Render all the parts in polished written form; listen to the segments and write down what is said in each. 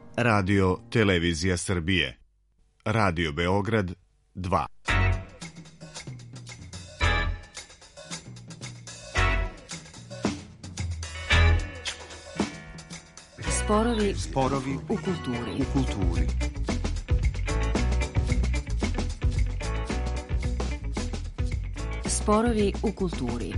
Radio Televizija Srbije. Radio Beograd 2. Sporovi u kulturi. Sporovi u kulturi.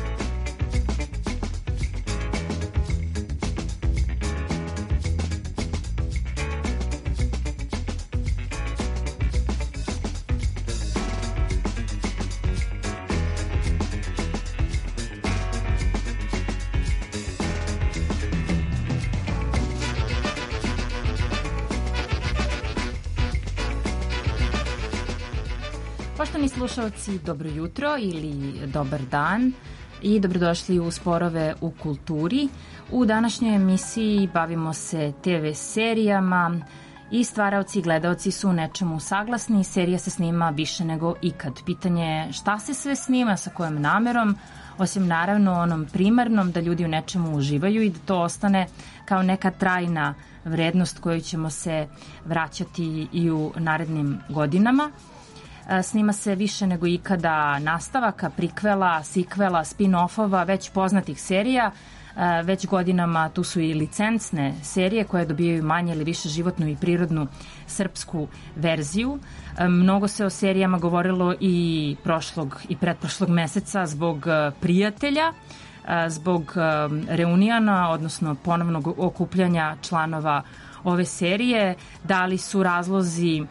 Poštovani slušalci, dobro jutro ili dobar dan i dobrodošli u Sporove u kulturi. U današnjoj emisiji bavimo se TV serijama i stvaraoci i gledaoci su u nečemu saglasni. Serija se snima više nego ikad. Pitanje je šta se sve snima, sa kojom namerom, osim naravno onom primarnom da ljudi u nečemu uživaju i da to ostane kao neka trajna vrednost koju ćemo se vraćati i u narednim godinama. Snima se više nego ikada nastavaka, prikvela, sikvela, spin-offova, već poznatih serija. Već godinama tu su i licencne serije koje dobijaju manje ili više životnu i prirodnu srpsku verziju. Mnogo se o serijama govorilo i prošlog i pretprošlog meseca zbog Prijatelja, zbog reunijana, odnosno ponovnog okupljanja članova ove serije. Da li su razlozi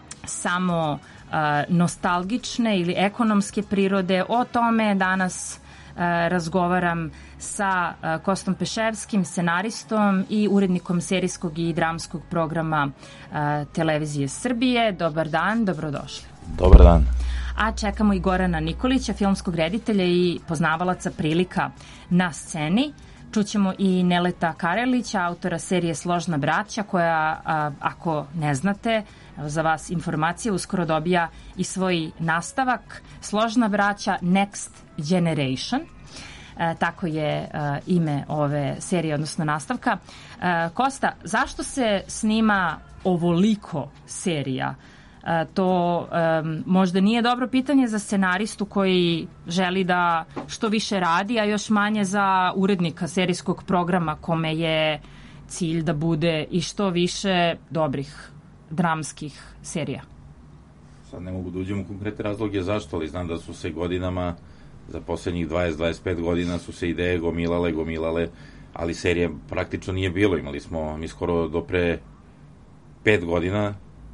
samo nostalgične ili ekonomske prirode? O tome danas razgovaram sa Kostom Peševskim, scenaristom i urednikom serijskog i dramskog programa Televizije Srbije. Dobar dan, dobrodošli. Dobar dan. A čekamo i Gorana Nikolića, filmskog reditelja i poznavalaca prilika na sceni. Čućemo i Neleta Karelića, autora serije Složna braća, koja, ako ne znate, za vas informacija, uskoro dobija i svoj nastavak. Složna braća Next Generation. Tako je ime ove serije, odnosno nastavka. Kosta, zašto se snima ovoliko serija? To možda nije dobro pitanje za scenaristu koji želi da što više radi, a još manje za urednika serijskog programa kome je cilj da bude i što više dobrih dramskih serija. Sad ne mogu da uđem u konkretne razloge zašto, ali znam da su se godinama, za poslednjih 20-25 godina su se ideje gomilale, ali serije praktično nije bilo. Imali smo mi skoro do pre 5 godina,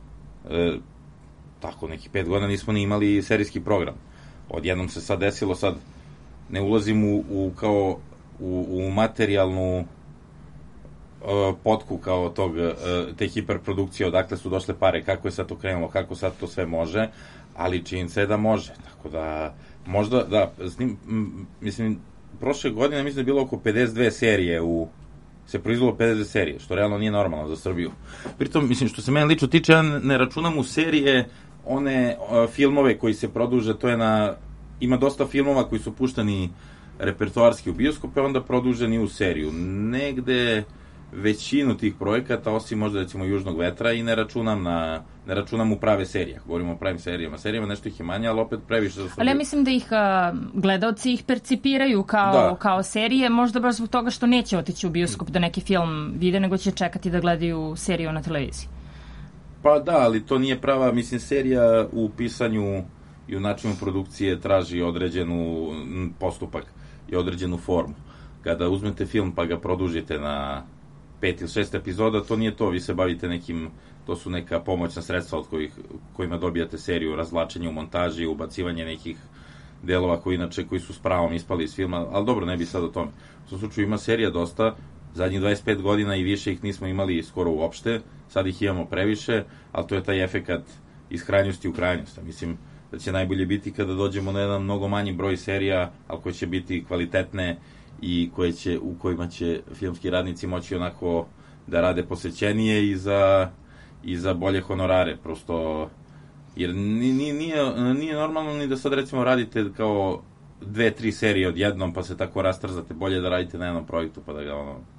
tako nekih 5 godina nismo ni imali serijski program. Odjednom se sad desilo, sad ne ulazim u materijalnu potku kao te hiperprodukcije, odakle su došle pare, kako je sad to krenulo, kako sad to sve može, ali činjenica je da može. Tako da, možda, da, mislim, prošle godine mislim da je bilo oko 52 serije se proizvelo 50 serije, što realno nije normalno za Srbiju. Pritom, mislim, što se mene lično tiče, ja ne računam u serije one filmove koji se produže, ima dosta filmova koji su puštani repertoarski u bioskope, onda produženi u seriju. Negde većinu tih projekata, osim možda recimo Južnog vetra, i ne računam u prave serije. Govorimo o pravim serijama, nešto ih je manje, ali opet previše za Srbiju. Ali ja mislim da ih gledaoci ih percipiraju kao serije, možda baš zbog toga što neće otići u bioskop da neki film vide, nego će čekati da gledaju seriju na televiziji. Pa da, ali to nije prava, mislim, serija u pisanju i u načinu produkcije traži određenu postupak i određenu formu. Kada uzmete film pa ga produžite na 5 ili 6 epizoda, to nije to, vi se bavite nekim, to su neka pomoćna sredstva od kojima dobijate seriju, razvlačenje u montaži, ubacivanje nekih delova koji su s pravom ispali iz filma, ali dobro, ne bi sad o tome. U tom slučaju ima serija dosta, zadnjih 25 godina i više ih nismo imali skoro uopšte, sad ih imamo previše, ali to je taj efekat iz krajnjosti u krajnjost. Mislim da će najbolje biti kada dođemo na jedan mnogo manji broj serija, ali koje će biti kvalitetne i u kojima će filmski radnici moći onako da rade posvećenije i za bolje honorare, prosto, jer nije normalno ni da sad recimo radite kao 2-3 serije odjednom pa se tako rastrzate, bolje da radite na jednom projektu pa da ga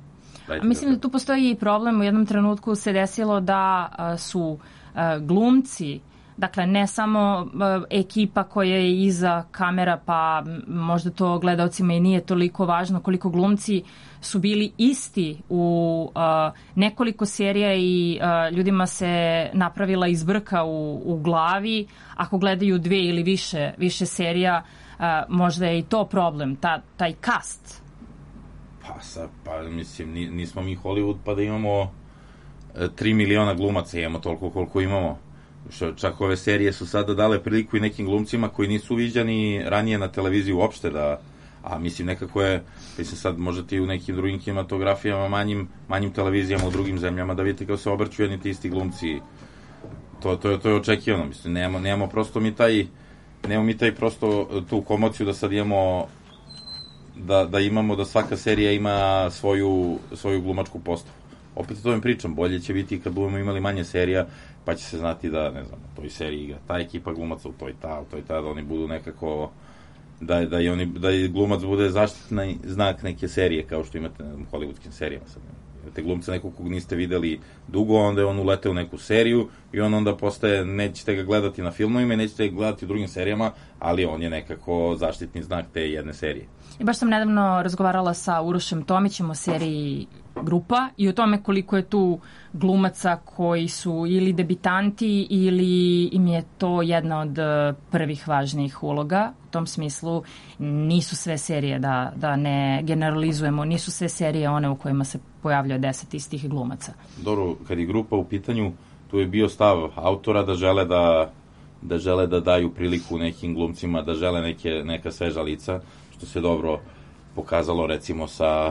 Mislim da tu postoji i problem. U jednom trenutku se desilo da su glumci, dakle ne samo ekipa koja je iza kamera, pa možda to gledaocima i nije toliko važno koliko glumci su bili isti u nekoliko serija i ljudima se napravila izbrka u glavi. Ako gledaju 2 ili više serija, možda je i to problem, taj cast. Pa mislim, nismo mi Hollywood pa da imamo 3 miliona glumaca, imamo toliko koliko imamo. Čak ove serije su sada dale priliku i nekim glumcima koji nisu viđani ranije na televiziji uopšte a mislim nekako je, mislim sad možete i u nekim drugim kinematografijama, manjim televizijama u drugim zemljama da vidite kako se obrću jedni ti isti glumci. To je očekivano, mislim, nemamo prosto mi taj prosto tu komociju da sad imamo da imamo da svaka serija ima svoju glumačku postavu. Opet o tome pričam, bolje će biti kad budemo imali manje serija, pa će se znati da, ne znam, u toj seriji igra ta ekipa glumaca, u toj ta, da oni budu nekako, da i glumac bude zaštitni znak neke serije, kao što imate u hollywoodskim serijama sad. Imate glumca nekog kog niste videli dugo, onda je on ulete u neku seriju i on onda postaje, nećete ga gledati na filmovima i nećete ga gledati u drugim serijama, ali on je nekako zaštitni znak te jedne serije. I baš sam nedavno razgovarala sa Urošem Tomićem o seriji Grupa i o tome koliko je tu glumaca koji su ili debitanti ili im je to jedna od prvih važnijih uloga. U tom smislu nisu sve serije, da ne generalizujemo, nisu sve serije one u kojima se pojavljaju 10 istih glumaca. Dobro, kad je Grupa u pitanju, tu je bio stav autora da žele da daju priliku nekim glumcima, da žele neka sveža lica, što se dobro pokazalo recimo sa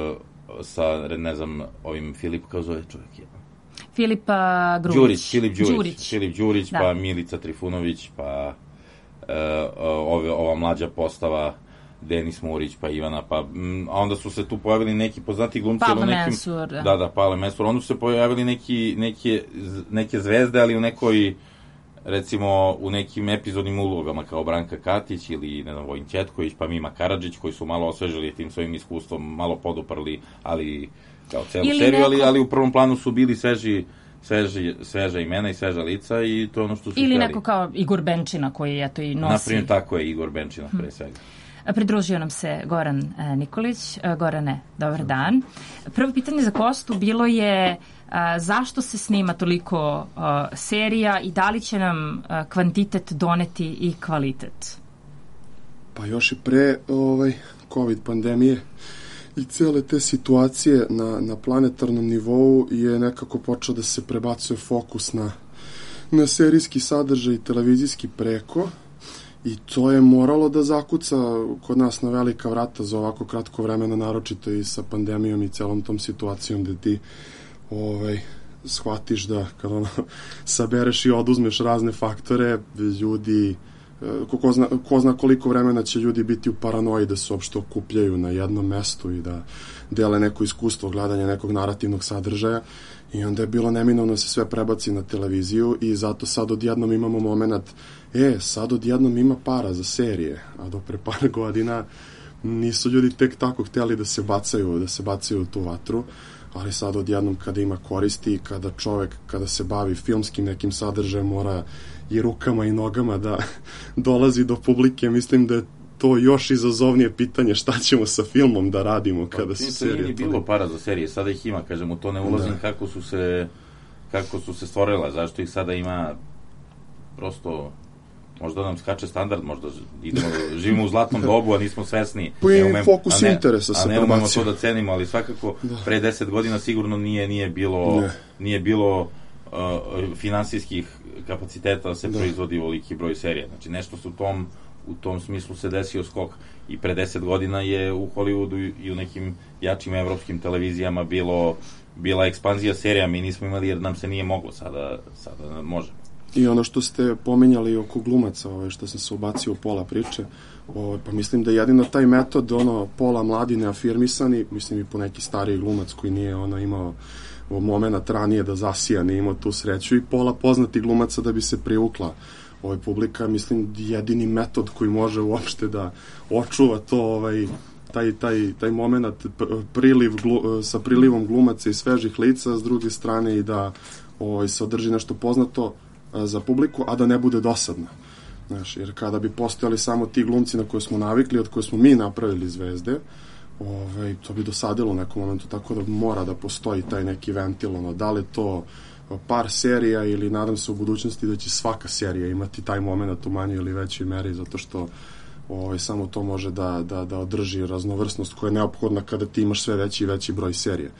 ne znam, ovim Filip, kao zove čovjek je? Filip Đurić, da. Pa Milica Trifunović, pa ova mlađa postava Denis Murić, pa Ivana, pa a onda su se tu pojavili neki poznati glumci, Pavle Mensur. Da, Pavle Mensur, onda su se pojavili neke zvezde, ali u nekoj, recimo u nekim epizodnim ulogama kao Branka Katić ili ne znam Vojin Ćetković, pa Mima Karadžić, koji su malo osvežili tim svojim iskustvom, malo poduprli, ali kao celu seriju, ali u prvom planu su bili sveža imena i sveža lica i to je ono što su ili htjeli. Neko kao Igor Benčina koji eto i nosi. Naprimjer, tako je Igor Benčina pre svega. Pridružio nam se Goran Nikolić. Gorane, dobar dan. Prvo pitanje za Kostu bilo je zašto se snima toliko serija i da li će nam kvantitet doneti i kvalitet? Pa još i pre COVID pandemije i cijele te situacije na planetarnom nivou je nekako počeo da se prebacuje fokus na serijski sadržaj i televizijski preko. I to je moralo da zakuca kod nas na velika vrata za ovako kratko vremena, naročito i sa pandemijom i celom tom situacijom gde ti shvatiš da kada sabereš i oduzmeš razne faktore, ljudi, ko zna koliko vremena će ljudi biti u paranoji da se uopšte okupljaju na jednom mestu i da dele neko iskustvo gledanja nekog narativnog sadržaja i onda je bilo neminovno da se sve prebaci na televiziju i zato sad odjednom imamo moment sad odjednom ima para za serije, a do pre par godina nisu ljudi tek tako htjeli da se bacaju u tu vatru, ali sad odjednom kada ima koristi i kada čovek, kada se bavi filmskim nekim sadržajem, mora i rukama i nogama da dolazi do publike. Mislim da je to još izazovnije pitanje šta ćemo sa filmom da radimo kada su serije. Nije bilo para za serije, sada ih ima, kažem, u to ne ulazim kako su se stvorila, zašto ih sada ima, prosto možda nam skače standard, možda živimo u zlatnom dobu, a nismo svesni. Pa je fokus interesa se prebacio. A ne umemo to da cenimo, ali svakako pre 10 godina sigurno nije bilo finansijskih kapaciteta da se proizvodi ovoliki broj serija. Znači nešto su u tom smislu se desio skok i pre 10 godina je u Hollywoodu i u nekim jačim evropskim televizijama bila ekspanzija serija, mi nismo imali jer nam se nije moglo, sada može. I ono što ste pominjali oko glumaca, što sam se ubacio u pola priče, pa mislim da jedino taj metod, pola mladi neafirmisani, mislim i po neki stariji glumac koji nije imao moment ranije da zasija, nije imao tu sreću, i pola poznati glumaca da bi se privukla publika, mislim jedini metod koji može uopšte da očuva to taj moment sa prilivom glumaca i svežih lica, s druge strane i da se održi nešto poznato za publiku, a da ne bude dosadno. Znaš, jer kada bi postojali samo ti glumci na koje smo navikli, od koje smo mi napravili zvezde, to bi dosadilo u nekom momentu, tako da mora da postoji taj neki ventil, da li to par serija ili nadam se u budućnosti da će svaka serija imati taj moment u manjoj ili većoj meri, zato što samo to može da održi raznovrsnost koja je neophodna kada ti imaš sve veći i veći broj serije,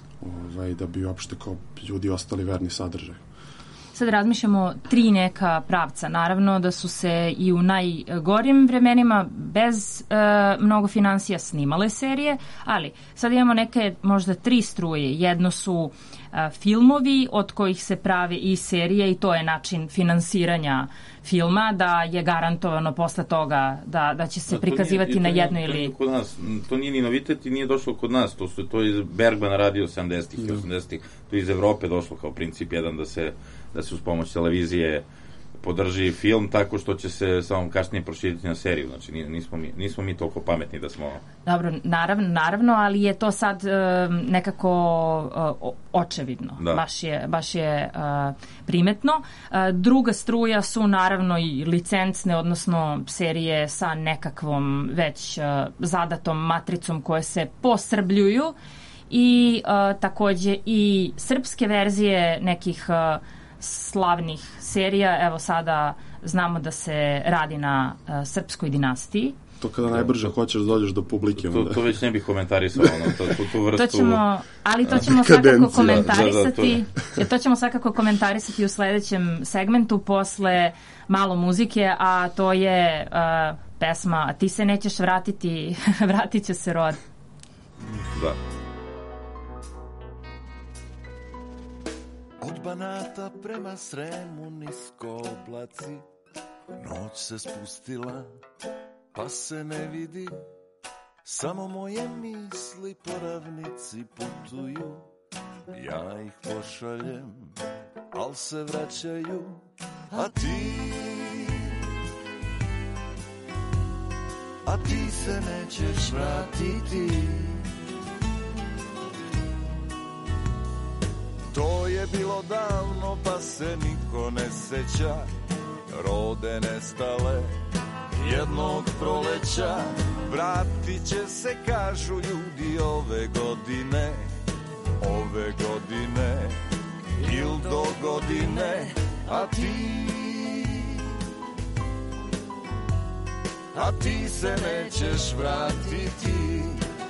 da bi uopšte kao ljudi ostali verni sadržaju. Sad razmišljamo 3 neka pravca. Naravno da su se i u najgorim vremenima bez mnogo finansija snimale serije, ali sad imamo neke možda 3 struje. Jedno su filmovi od kojih se prave i serije i to je način finansiranja filma, da je garantovano posle toga da će se prikazivati na jednoj ili... To nije ni novitet i nije došlo kod nas. To je Bergman radio 70-ih i 80-ih. To je iz Evrope došlo kao princip jedan da se uz pomoć televizije podrži film tako što će se samo kasnije proširiti na seriju. Znači, nismo mi toliko pametni da smo... Dobro, naravno, ali je to sad nekako očevidno. Da. Baš je primetno. Druga struja su naravno i licencne, odnosno serije sa nekakvom već zadatom matricom koje se posrbljuju i takođe i srpske verzije nekih slavnih serija. Evo sada znamo da se radi na Srpskoj dinastiji. To kada najbrže hoćeš da dođeš do publike. To već ne bih komentarisao. Tu vrstu... To ćemo svakako komentarisati. To ćemo svakako komentarisati u sledećem segmentu posle malo muzike, a to je pesma A ti se nećeš vratiti, vratit će se rod. Da. Od Banata prema Sremu nisko oblaci, noć se spustila, pa se ne vidi, samo moje misli po ravnici putuju, ja ih pošaljem, al se vraćaju, a ti se nećeš vratiti. To je bilo davno, pa se niko ne seća, rode nestale jednog proleća. Vratit će se, kažu ljudi, ove godine il do godine, a ti se nećeš vratiti.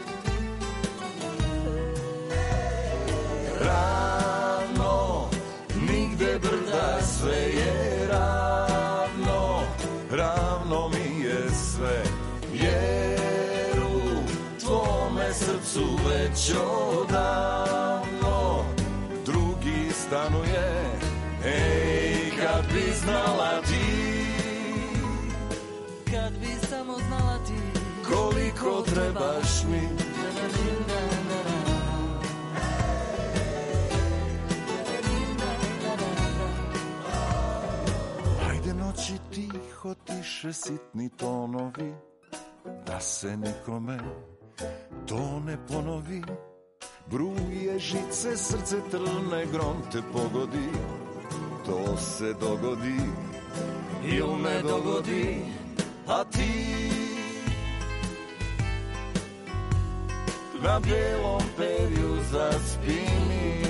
Ravno, nigde brda, sve je ravno, ravno mi je sve, jer u tvome srcu već odavno drugi stanuje. Ej, kad bi znala ti, kad bi samo znala ti, koliko trebaš mi. Noći tiho tiše sitni tonovi, da se nikome to ne ponovi. Bruje žice, srce trne, grom te pogodi. To se dogodi il ne dogodi, a ti na belom perju zaspi mi.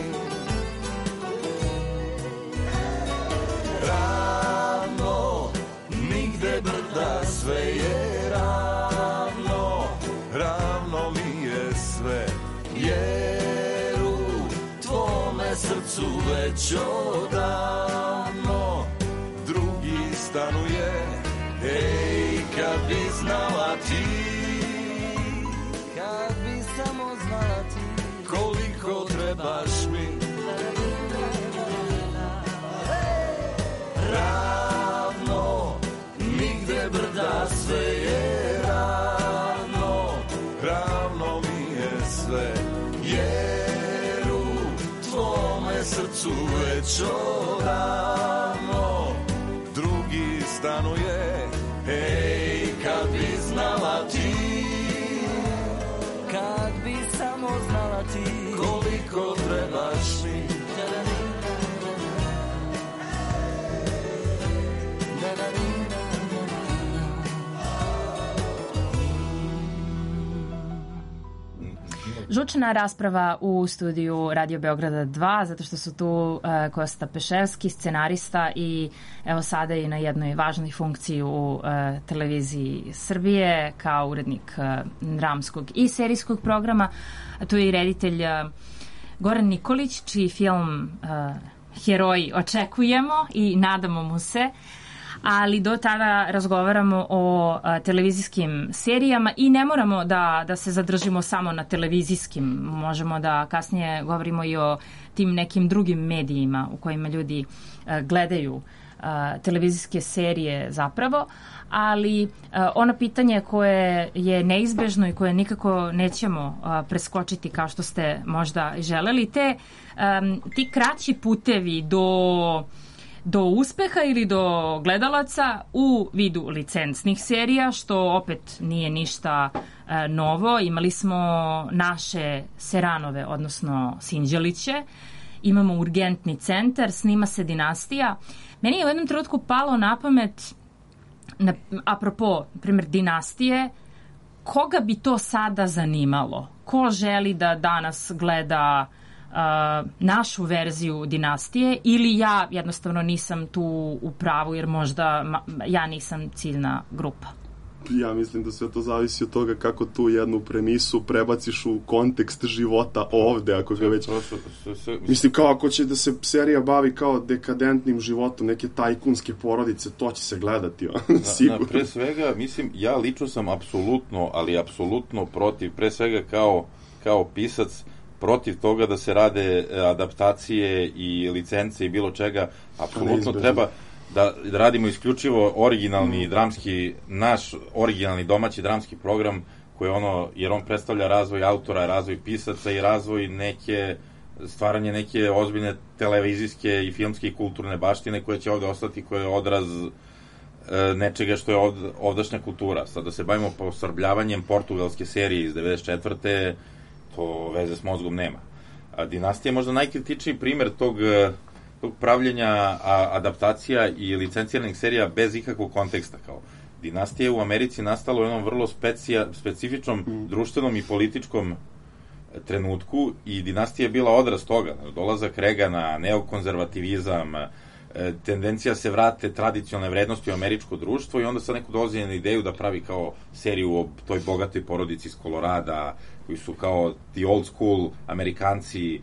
Ravno, nigde brda, sve je ravno, ravno mi je sve, jer u tvome srcu već odavno drugi stanuje. Ej, kad bi znala ti, kad bi samo znala ti, koliko trebaš mi. Ravno, nigde brda, sve je ravno, ravno mi je sve, jer u tvome srcu već odavno drugi stanuje. Ej, kad bi znala ti, Žučna rasprava u studiju Radio Beograda 2, zato što su tu Kosta Peševski, scenarista i evo sada i na jednoj važnoj funkciji u televiziji Srbije kao urednik dramskog i serijskog programa. Tu je i reditelj Goran Nikolić, čiji film Heroji očekujemo i nadamo mu se. Ali do tada razgovaramo o televizijskim serijama i ne moramo da se zadržimo samo na televizijskim. Možemo da kasnije govorimo i o tim nekim drugim medijima u kojima ljudi gledaju televizijske serije zapravo, ali ono pitanje koje je neizbežno i koje nikako nećemo preskočiti kao što ste možda želeli, ti kraći putevi do uspeha ili do gledalaca u vidu licencnih serija, što opet nije ništa novo. Imali smo naše Seranove, odnosno Sinđeliće, imamo Urgentni centar, snima se Dinastija. Meni je u jednom trenutku palo na pamet, apropo, primjer Dinastije, koga bi to sada zanimalo? Ko želi da danas gleda našu verziju Dinastije ili ja jednostavno nisam tu u pravu jer možda ja nisam ciljna grupa? Ja mislim da sve to zavisi od toga kako tu jednu premisu prebaciš u kontekst života ovde, ako ga već... Mislim, kao ako će da se serija bavi kao dekadentnim životom neke tajkunske porodice, to će se gledati, sigurno. Pre svega, mislim, ja lično sam apsolutno protiv, pre svega kao pisac, protiv toga da se rade adaptacije i licence i bilo čega. Apsolutno treba da radimo isključivo originalni dramski, naš originalni domaći dramski program koji jer on predstavlja razvoj autora, razvoj pisaca i razvoj stvaranje neke ozbiljne televizijske i filmske i kulturne baštine koje će ovde ostati, koje je odraz nečega što je ovdašnja kultura. Sad da se bavimo posrbljavanjem portugalske serije iz 94. to veze s mozgom nema. Dinastija je možda najkritičniji primer tog pravljenja adaptacija i licenciranih serija bez ikakvog konteksta. Kao Dinastija je u Americi nastala u jednom vrlo specifičnom društvenom i političkom trenutku i Dinastija je bila odraz toga. Dolazak Regana, neokonzervativizam, tendencija se vrate tradicionalne vrednosti u američko društvo i onda sad neko dolazi na ideju da pravi kao seriju o toj bogatoj porodici iz Kolorada, koji su kao ti old school Amerikanci,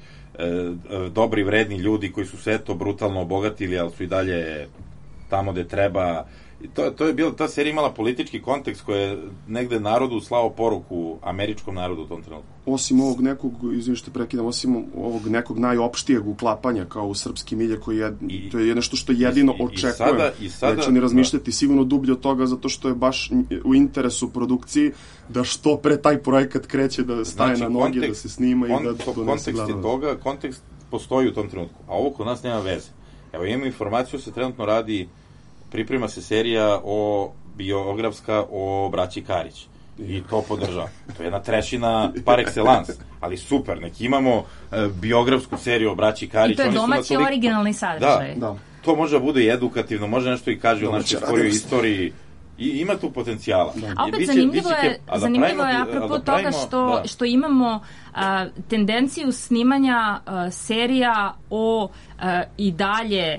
dobri, vredni ljudi koji su se eto brutalno obogatili, ali su i dalje tamo gde treba. To je bilo, ta serija imala politički kontekst koji je negde narodu slao poruku, američkom narodu u tom trenutku. Osim ovog nekog, izvini što prekidam, osim ovog nekog najopštijeg uklapanja kao u srpski milje koji je, to je nešto što jedino očekujem. Neću ni razmišljati sigurno dublje od toga, zato što je baš u interesu produkciji da što pre taj projekat kreće, da staje na noge, da se snima i da donese gledano. Kontekst postoji u tom trenutku, a ovo kod nas nema veze. Evo, imamo informaciju, se trenutno radi, priprema se serija biografska o braći Karić. I to podržava. To je jedna trešina par excellence, ali super, neki imamo biografsku seriju o braći Karić. I to je domaći originalni sadržaj. Da. To može da bude i edukativno, može nešto i kaže o našoj istoriji. I ima tu potencijala. A opet zanimljivo je apropo toga što imamo tendenciju snimanja serija o i dalje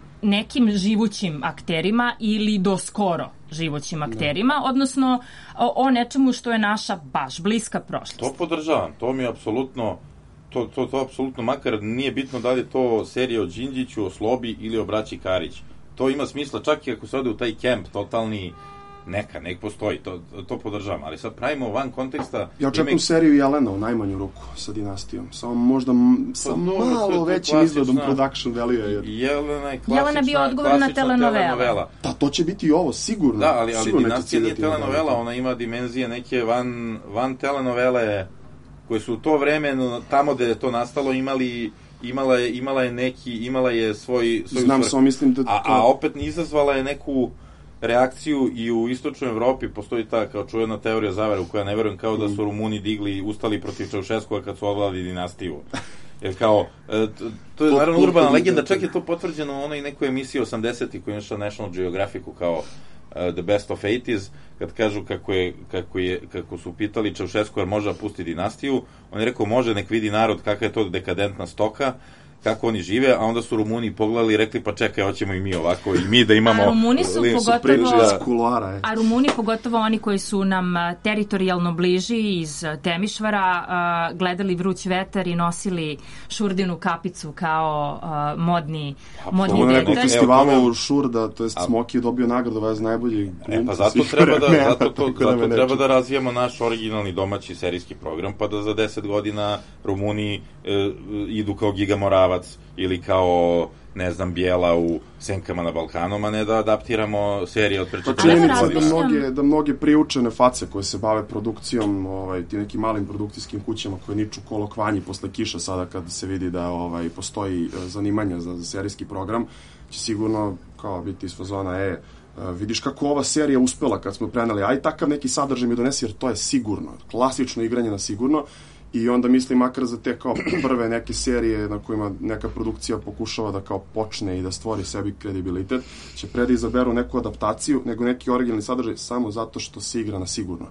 nekim živućim akterima ili do skoro živućim akterima, odnosno o nečemu što je naša baš bliska prošlost. To podržavam, to mi je apsolutno to apsolutno, makar nije bitno da li je to serija o Đinđiću, o Slobi ili o braći Karić. To ima smisla, čak i ako se ode u taj kemp totalni, nek postoji, to podržavam, ali sad pravimo van konteksta... Ja očekujem seriju Jelena u najmanju ruku sa Dinastijom, samo možda malo većim izgledom production value. Jelena bi odgovorna telenovela. Da, to će biti i ovo, sigurno. Da, ali Dinastija nije telenovela, ona ima dimenzije neke van telenovele, koje su u to vreme, tamo gde je to nastalo, imala je svoj znam, samo mislim da a opet izazvala je neku reakciju i u istočnoj Evropi. Postoji ta kao čuvena teorija zavere u koja ne verujem, kao da su Rumuni ustali protiv Čaušeskova kad su odvladali Dinastiju. Jer kao, to je naravno urbana legenda, čak je to potvrđeno u onoj nekoj emisiji 80-ih koja je našla National Geographicu, kao The Best of 80s, kad kažu kako su pitali Čaušesku jer može da pusti dinastiju, on je rekao može, nek vidi narod kakva je to dekadentna stoka, kako oni žive, a onda su Rumuni pogledali i rekli pa čekaj, hoćemo i mi ovako, i mi da imamo... A Rumuni su kuloara, a Rumuni, pogotovo oni koji su nam teritorijalno bliži iz Temišvara, gledali Vruć vetar i nosili Šurdinu kapicu kao modni detalj. Na festivalu Šurda, to je Smoki je dobio nagradu za najbolji glumca. Pa zato treba da razvijamo naš originalni domaći serijski program, pa da za 10 godina Rumuni idu kao Giga Morava ili kao, ne znam, Bijela u Senkama na Balkanu, a ne da adaptiramo serije od pre 40 godina. Da mnoge priučene face koje se bave produkcijom, ti nekim malim produkcijskim kućama koje niču kolokvanji posle kiša sada kad se vidi da postoji zanimanje za serijski program, će sigurno kao biti iz fazona, vidiš kako ova serija uspela kad smo preneli, aj takav neki sadržaj mi donesi, jer to je sigurno, klasično igranje na sigurno. I onda mislim makar za te kao prve neke serije na kojima neka produkcija pokušava da kao počne i da stvori sebi kredibilitet, će pre da izaberu neku adaptaciju nego neki originalni sadržaj samo zato što se igra na sigurno.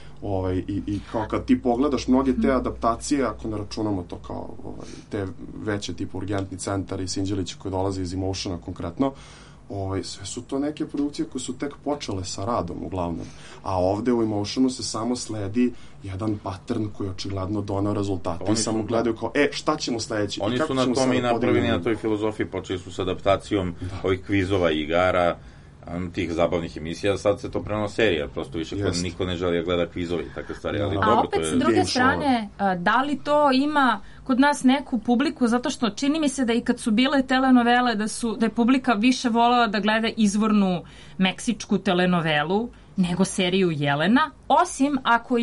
I kao kad ti pogledaš mnoge te adaptacije, ako ne računamo to kao te veće tipu Urgentni centar i Sinđelić koji dolaze iz Emotiona konkretno, sve su to neke produkcije koje su tek počele sa radom uglavnom, a ovde u Emotionu se samo sledi jedan pattern koji je očigledno donao rezultate i samo gledaju kao, šta ćemo sledeći. Oni su na tome i napravili na toj filozofiji, počeli su s adaptacijom ovih kvizova i igara, tih zabavnih emisija, sad se to preno serija, prosto više niko ne želi da gleda kvizove i takve stvari, ali dobro, opet, s druge strane, da li to ima kod nas neku publiku, zato što čini mi se da i kad su bile telenovele, da je publika više volela da gleda izvornu meksičku telenovelu nego seriju Jelena, osim ako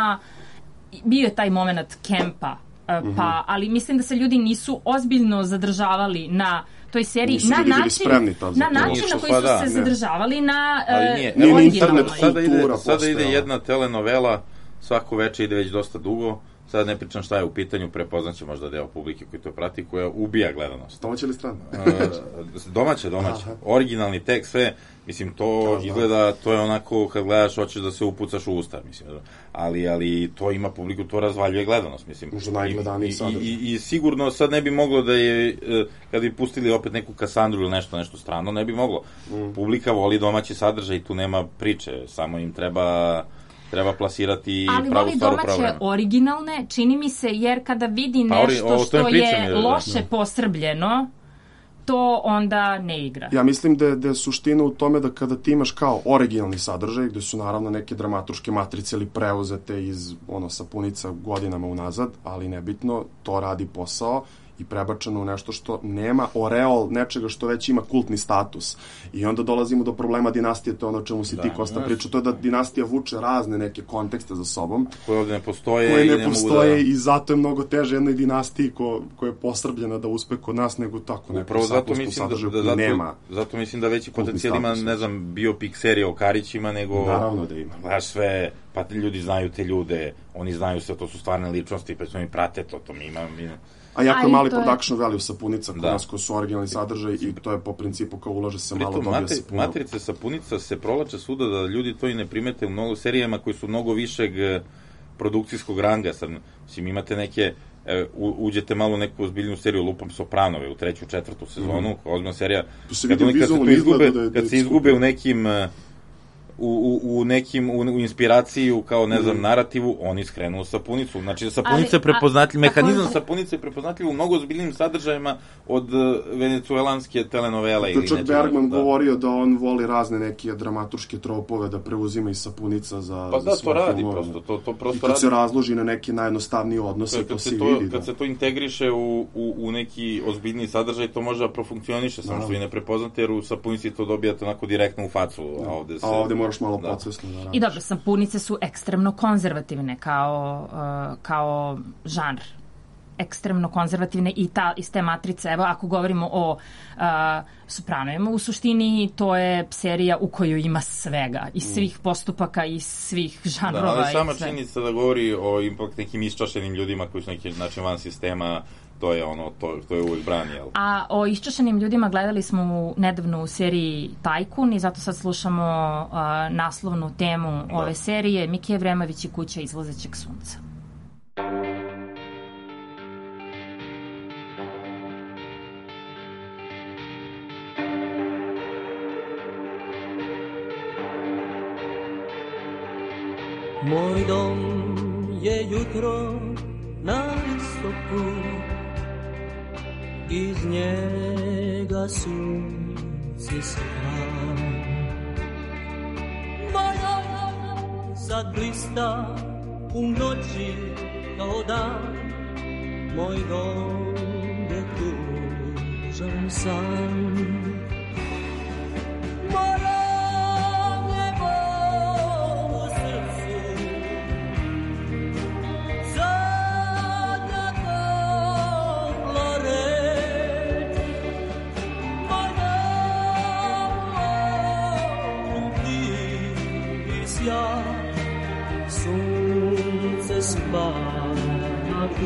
bio je taj moment kempa, ali mislim da se ljudi nisu ozbiljno zadržavali na toj seriji, na način na koji su se zadržavali na originalnoj. Sada ide jedna telenovela, svako veče ide već dosta dugo, sad ne pričam šta je u pitanju, prepoznaće možda deo publike koji to prati, koja ubija gledanost. Domaće ili strane? Domaće. Originalni tekst, sve, mislim, to izgleda, to je onako, kad gledaš, hoćeš da se upucaš u usta, mislim, ali to ima publiku, to razvaljuje gledanost, mislim. Možda najgledaniji sadržaj. I sigurno sad ne bi moglo da je, kad bi pustili opet neku Kasandru ili nešto strano, ne bi moglo. Publika voli domaći sadržaj, tu nema priče, samo im treba plasirati pravu stvaru pravo vreme. Ali voli domaće originalne, čini mi se, jer kada vidi nešto što je loše posrbljeno, to onda ne igra. Ja mislim da je suština u tome da kada ti imaš kao originalni sadržaj, gde su naravno neke dramaturške matrice ili preuzete iz sapunica godinama unazad, ali nebitno, to radi posao i prebačeno u nešto što nema oreol nečega što već ima kultni status. I onda dolazimo do problema dinastije, to je ono o čemu si ti, Kosta, pričao, to je da dinastija vuče razne neke kontekste za sobom. Koje ovde ne postoje. I zato je mnogo teže jednoj dinastiji koja je posrbljena da uspe kod nas nego tako neko sapunsku sadržaju koji nema. Zato mislim da veći potencijal ima, ne znam, biopik serija o Karićima, nego... Naravno da ima. Gledaš sve, pa ljudi znaju te ljude, oni znaju sve, to su stvarne ličnosti, pa mi prate to, mi imamo... A jako je mali production value sapunica kod nas koji su originalni sadržaj i to je po principu kao ulaže se malo, dobija se puno. Matrice sapunica se provlače svuda da ljudi to i ne primete u mnogo serijama koji su mnogo višeg produkcijskog ranga. Sad, mislim, imate neke, uđete malo u neku ozbiljnu seriju, lupam Sopranove u 3., 4. sezonu, ozbiljna serija, kad se izgube u nekim... u inspiraciju, kao ne znam, narativu, oni skrenu u sapunicu. Znači, sapunica je prepoznatljiv, mehanizam sapunice je prepoznatljiv u mnogo ozbiljnim sadržajima od venecuelanske telenovele. To je čak Bergman govorio da on voli razne neke dramaturške tropove da preuzima iz sapunica za pa da, to radi prosto. To prosto i kad se razloži na neke najjednostavnije odnose, to se vidi. Kad se to integriše u neki ozbiljni sadržaj, to može da profunkcioniše, samo što vi ne prepoznate, jer u sapunici to dobijate onako direktno u facu. A ovde moraš malo podsvesno da radiš. I dobro, sapunice su ekstremno konzervativne kao žanr. Ekstremno konzervativne i iz te matrice, evo ako govorimo o Sopranovima, u suštini to je serija u kojoj ima svega, iz svih postupaka, iz svih žanrova. Da, ali sama činjenica da govori o ipak nekim isčašenim ljudima koji su neki način van sistema, to je ono, to je uvijek brani, jel? A o iščašenim ljudima gledali smo nedavno u seriji Tajkun i zato sad slušamo naslovnu temu ove serije, Mikija Vremović i Kuća izlazećeg sunca. Moj dom je jutro na istoku, iz njega sunce sva. Moj dom sad blista u noći kao dan, moj dom je tužan san. Sunce spava tu.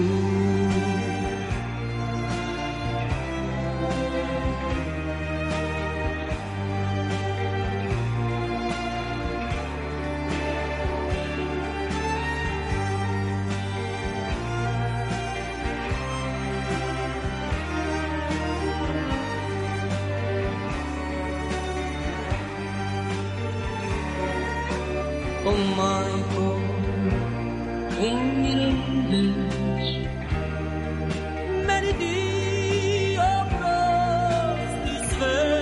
O majko, umireš, meni ti oprosti sve.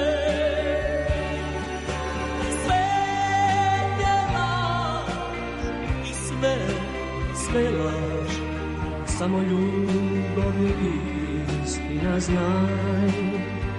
Sve je laž i sve laž, samo ljubav i istina znaj.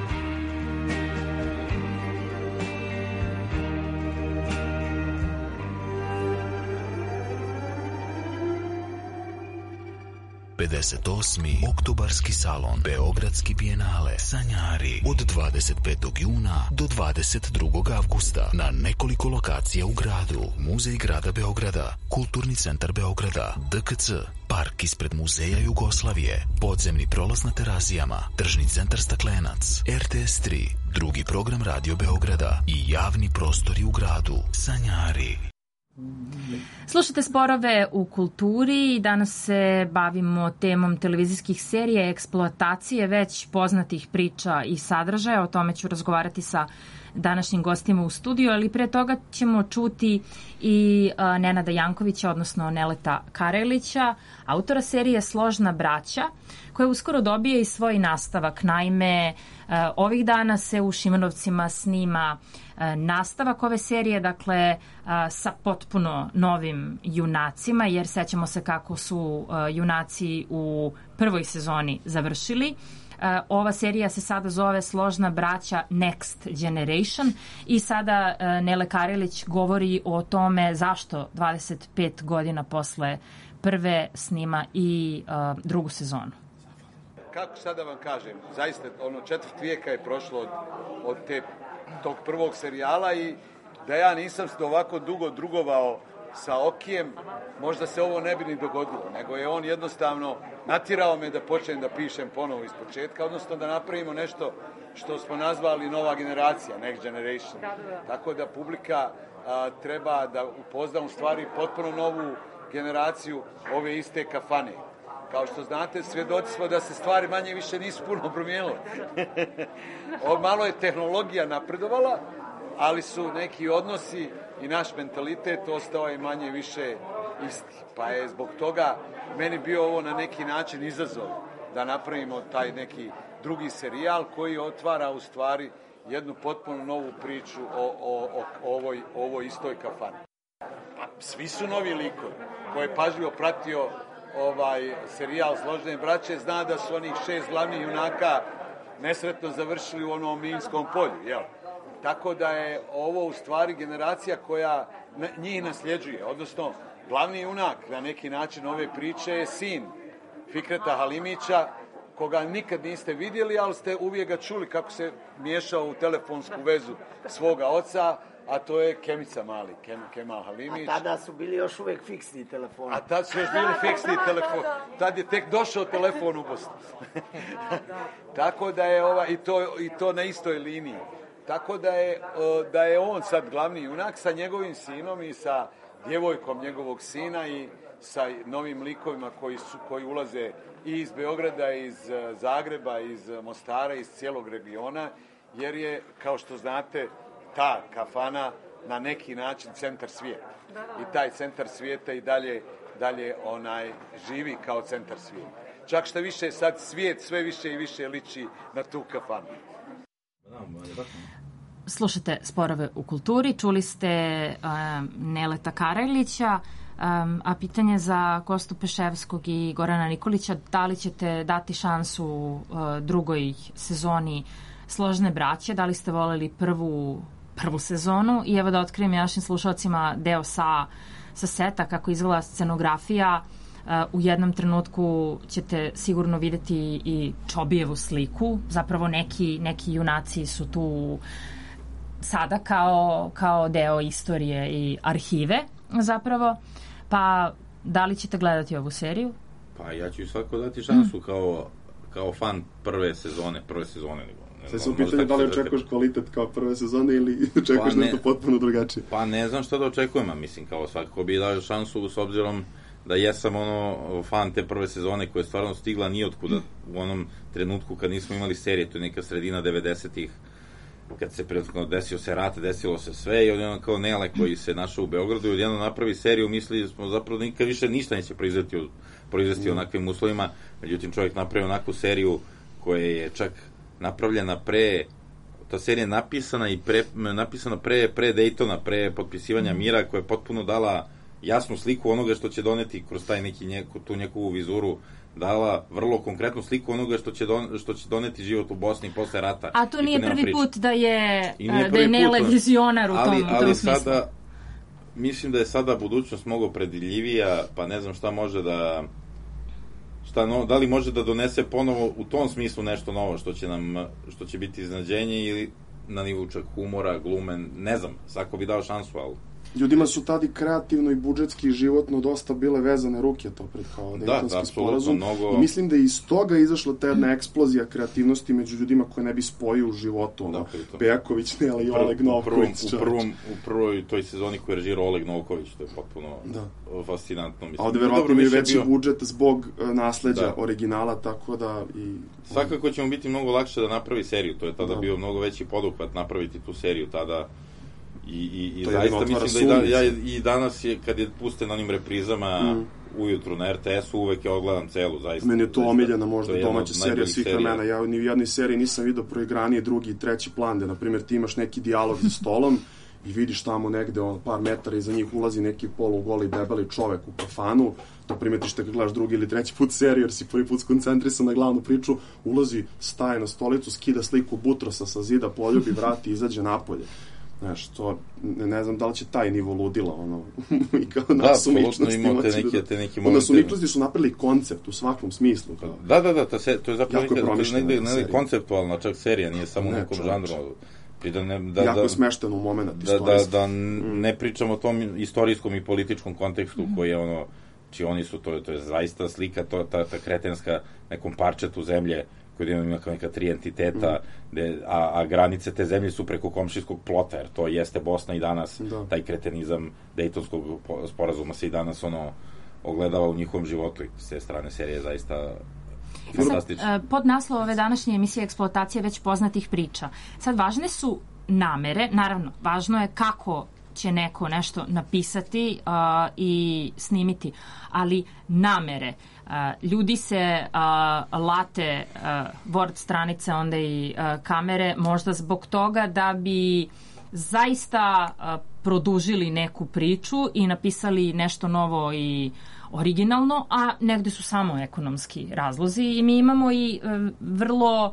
Oktobarski salon Beogradski bijenale Sanjari od 25. juna do 22. avgusta na nekoliko lokacija u gradu. Muzej grada Beograda, Kulturni centar Beograda, DKC, park ispred Muzeja Jugoslavije, podzemni prolaz na Terazijama, tržni centar Staklenac, RTS 3, drugi program Radio Beograda i javni prostori u gradu. Sanjari. Slušate Sporove u kulturi i danas se bavimo temom televizijskih serija, eksploatacije već poznatih priča i sadržaja. O tome ću razgovarati sa današnjim gostima u studiju, ali pre toga ćemo čuti i Nenada Jankovića, odnosno Neleta Karelića, autora serije Složna braća, koja uskoro dobije i svoj nastavak. Naime, ovih dana se u Šimanovcima snima nastavak ove serije, dakle sa potpuno novim junacima, jer sećamo se kako su junaci u prvoj sezoni završili. Ova serija se sada zove Složna braća Next Generation i sada Nele Karelić govori o tome zašto 25 godina posle prve snima i drugu sezonu. Kako sada vam kažem, zaista četvrt vijeka je prošlo od tog prvog serijala i da ja nisam se ovako dugo drugovao sa Okijem, možda se ovo ne bi ni dogodilo, nego je on jednostavno natjerao me da počnem da pišem ponovo iz početka, odnosno da napravimo nešto što smo nazvali nova generacija, Next Generation. Tako da publika treba da upozna u stvari potpuno novu generaciju ove iste kafane. Kao što znate, svjedoci smo da se stvari manje više nisu puno promijenile. Malo je tehnologija napredovala, ali su neki odnosi i naš mentalitet ostao je manje više isti. Pa je zbog toga meni bio ovo na neki način izazov da napravimo taj neki drugi serijal koji otvara u stvari jednu potpuno novu priču o ovoj istoj kafani. Pa, svi su novi likovi. Ko je pažljivo pratio serijal Složne braće zna da su onih 6 glavnih junaka nesretno završili u onom Minskom polju, jel? Tako da je ovo u stvari generacija koja njih nasljeđuje, odnosno glavni junak na neki način ove priče je sin Fikreta Halimića, koga nikad niste vidjeli, ali ste uvijek ga čuli kako se miješao u telefonsku vezu svoga oca, a to je Kemica Mali, Kemal Halimić. A tada su bili još uvek fiksni telefoni. A tad su još bili fiksni telefon. Tad je tek došao telefon u Bosnu. Tako da je i to na istoj liniji. Tako da je on sad glavni junak sa njegovim sinom i sa djevojkom njegovog sina i sa novim likovima koji ulaze i iz Beograda, iz Zagreba, iz Mostara, iz cijelog regiona, jer je, kao što znate, ta kafana na neki način centar svijeta. I taj centar svijeta i dalje živi kao centar svijeta. Čak što više sad svijet sve više i više liči na tu kafanu. Slušate Sporove u kulturi, čuli ste Neleta Karajlića, a pitanje za Kostu Peševskog i Gorana Nikolića, da li ćete dati šansu drugoj sezoni Složne braće, da li ste voleli prvu sezonu, i evo da otkrijem našim slušalcima deo sa seta kako izgleda scenografija. U jednom trenutku ćete sigurno videti i Čobijevu sliku, zapravo neki junaci su tu sada kao deo istorije i arhive zapravo, pa da li ćete gledati ovu seriju? Pa ja ću svako dati šansu kao fan prve sezone. Sve su pitanje da li očekuješ kvalitet kao prve sezone ili očekuješ nešto potpuno drugačije? Pa ne znam što da očekujem, a mislim kao svakako bi dao šansu s obzirom da jesam fan te prve sezone koja je stvarno stigla nijotkuda u onom trenutku kad nismo imali serije, to je neka sredina 90-ih, kad se desio se rat, desilo se sve i odjedno kao Nele koji se našao u Beogradu i odjedno napravi seriju, mislili smo zapravo nikad više ništa neće proizvesti onakvim uslovima, međutim čovjek napravio onakvu seriju koja je čak napravljena ta serija je napisana pre Daytona, pre potpisivanja mira, koja je potpuno dala jasnu sliku onoga što će doneti kroz taj tu njegovu vizuru, dala vrlo konkretnu sliku onoga što će doneti život u Bosni posle rata. A to nije prvi put da je Nele vizionar u tom smislu. Ali sada, mislim da je sada budućnost mnogo predvidljivija, pa ne znam šta može da li može da donese ponovo u tom smislu nešto novo što će biti iznenađenje ili na nivou čak humora, glume, ne znam, svako bi dao šansu, ali ljudima su tada i kreativno i budžetski i životno dosta bile vezane ruke to pred kao Dejtonski sporazum. I mislim da je iz toga izašla ta jedna eksplozija kreativnosti među ljudima koje ne bi spojio u životu. Pejaković, Nela i Oleg Novković. U prvoj toj sezoni koju je režirao Oleg Novković, to je potpuno fascinantno. A ovdje verovatno mi je veći budžet zbog nasleđa originala, tako da i... Svakako će mu biti mnogo lakše da napravi seriju, to je tada bio mnogo veći poduhvat napraviti tu seriju tada. I zaista mislim da i danas je, kad je puste na onim reprizama ujutru na RTS-u, uvek je ogledam celu, zaista. Meni je to omiljena možda domaća serija svih vremena. Ja ni u jednoj seriji nisam vidio proigranije drugi i treći plan, da, na primjer, ti imaš neki dijalog za stolom i vidiš tamo negde, par metara iza njih ulazi neki polugoli debeli čovek u kafanu, to primetiš te kad gledaš drugi ili treći put seriju, jer si prvi put skoncentrisan na glavnu priču, ulazi, staje na stolicu, skida sliku Butrosa sa zida, poljubi, vrati, izađe napolje. Znaš, to, ne znam da li će taj nivo ludila, i kao nasumičnosti imati. Nasumičnosti su napravili koncept u svakom smislu. Da, to je zapravo nekada konceptualna čak serija, nije samo u nekom žanru. Jako smešteno u moment istorijski. Da ne pričamo o tom istorijskom i političkom kontekstu koji je oni su, to je zaista slika, ta kretenska nekom parčetu zemlje koji ima kao neka 3 entiteta, a granice te zemlje su preko komšijskog plota, jer to jeste Bosna i danas, taj kretenizam Dejtonskog sporazuma se i danas ogledava u njihovom životu i s te strane serije zaista fantastično. Pod naslov ove današnje emisije eksploatacija već poznatih priča. Sad, važne su namere, naravno, važno je kako će neko nešto napisati i snimiti, ali namere. Ljudi se late Word stranice, onda i kamere, možda zbog toga da bi zaista produžili neku priču i napisali nešto novo i originalno, a negde su samo ekonomski razlozi i mi imamo i vrlo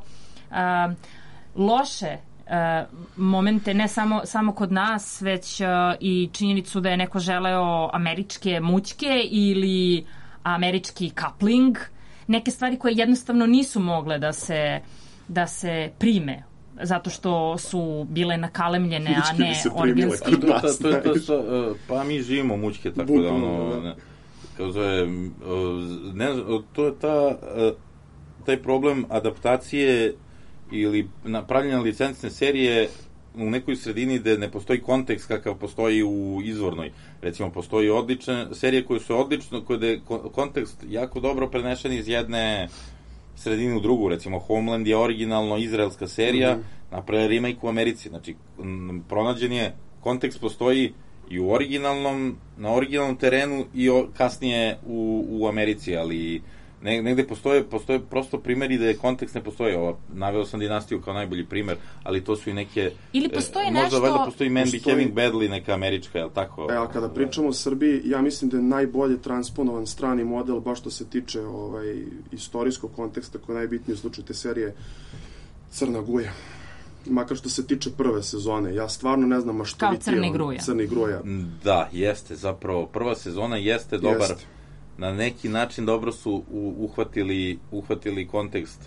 loše momente, ne samo kod nas, već i činjenicu da je neko želeo američke mućke ili američki coupling, neke stvari koje jednostavno nisu mogle da se prime zato što su bile nakalemljene, a ne organski. Pa mi živimo mučke, tako da kao zove, to je taj problem adaptacije ili napravljanja licencne serije u nekoj sredini gde ne postoji kontekst kakav postoji u izvornoj. Recimo, postoji odlične serije koje su odlično, koje je kontekst jako dobro prenešen iz jedne sredine u drugu. Recimo, Homeland je originalno izraelska serija, napravila remake u Americi. Znači, pronađen je, kontekst postoji i u na originalnom terenu i kasnije u Americi, ali negde postoje prosto primjeri da je kontekst ne postoji. Naveo sam Dinastiju kao najbolji primer, ali to su i neke... Ili postoji možda nešto... valjda postoji Man Behaving Badly, neka američka, je li tako? A kada pričamo o Srbiji, ja mislim da je najbolje transponovan strani model, baš što se tiče istorijskog konteksta, koji je najbitniji u slučaju te serije, Crna Guja. Makar što se tiče prve sezone. Ja stvarno ne znam što bi Crni Gruja. Da, jeste, zapravo. Prva sezona jeste dobar. Na neki način dobro su uhvatili kontekst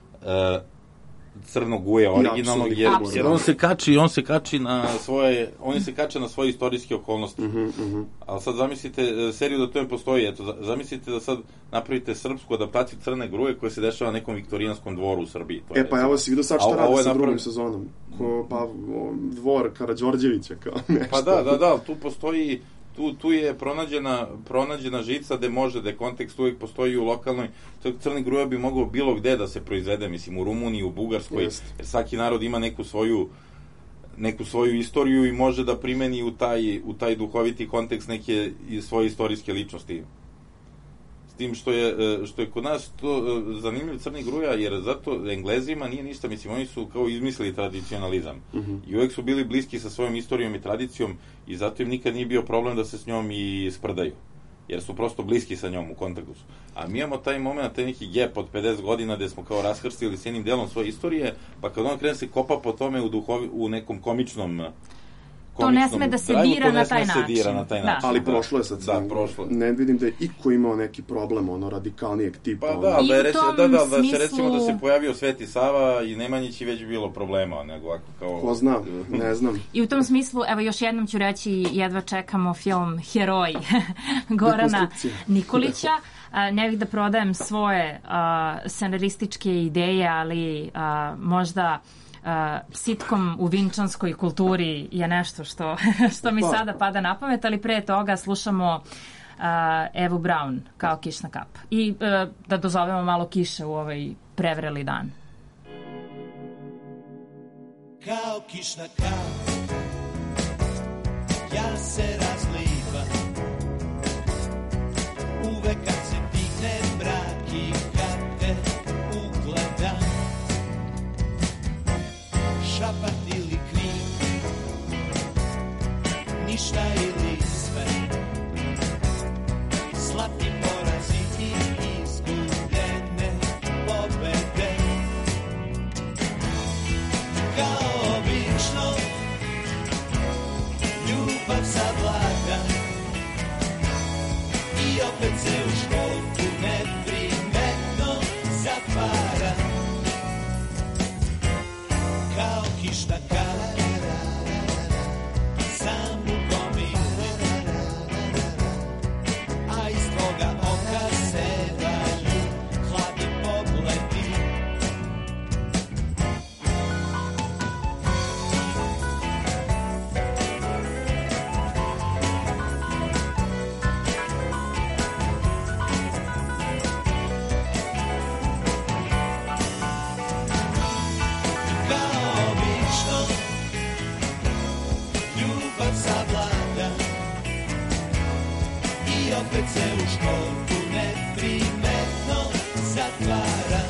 Crnog Guja originalnog, jer on se kači na svoje istorijske okolnosti. Ali sad zamislite seriju da to ne postoji. Eto, zamislite da sad napravite srpsku adaptaciju Crne Gruje koja se dešava na nekom viktorijanskom dvoru u Srbiji. Pa evo si vidio sad šta radi sa drugim sezonom. Dvor Karađorđevića kao nešto. Pa da, tu postoji... Tu je pronađena žica gde kontekst uvijek postoji u lokalnoj. Crni Gruja bi mogao bilo gde da se proizvede, mislim, u Rumuniji, u Bugarskoj, jer svaki narod ima neku svoju istoriju i može da primeni u taj duhoviti kontekst neke svoje istorijske ličnosti. S tim što je kod nas to zanimljiv Crni Gruja, jer zato Englezima nije ništa, mislim, oni su kao izmislili tradicionalizam. I uvek su bili bliski sa svojom istorijom i tradicijom i zato im nikad nije bio problem da se s njom i sprdaju. Jer su prosto bliski sa njom u kontaktu. A mi imamo taj moment, taj neki gap od 50 godina gde smo kao raskrstili s jednim delom svoje istorije, pa kad on krene se kopa po tome u nekom komičnom... To ne sme da se dira na taj način. Ali prošlo je sad. Da, prošlo je. Ne vidim da je iko imao neki problem, radikalnijeg tipa. Pa da se recimo da se pojavio Sveti Sava i Nemanjić i već bilo problema, nego ovako kao... Ko zna, ne znam. I u tom smislu, evo još jednom ću reći, jedva čekamo film Heroj Gorana Nikolića. Ne bih da prodajem svoje scenarističke ideje, ali možda... sitkom u vinčanskoj kulturi je nešto što mi sada pada na pamet, ali pre toga slušamo Evu Braun kao Kišna kap. I da dozovemo malo kiše u ovaj prevreli dan. Kao kišna kap ja se razlivam uvek kad se digne mrak i kad te ugledam šapat ili krik, ništa ili sve, slatki porazi i izgubljene pobede. Kao obično, ljubav savlada i opet se u školku neprimetno zatvara. Kao kišna kap, sam u gomilu, a iz tvoga oka se valju hladni pogledi. Opet se u školku neprimetno zatvara.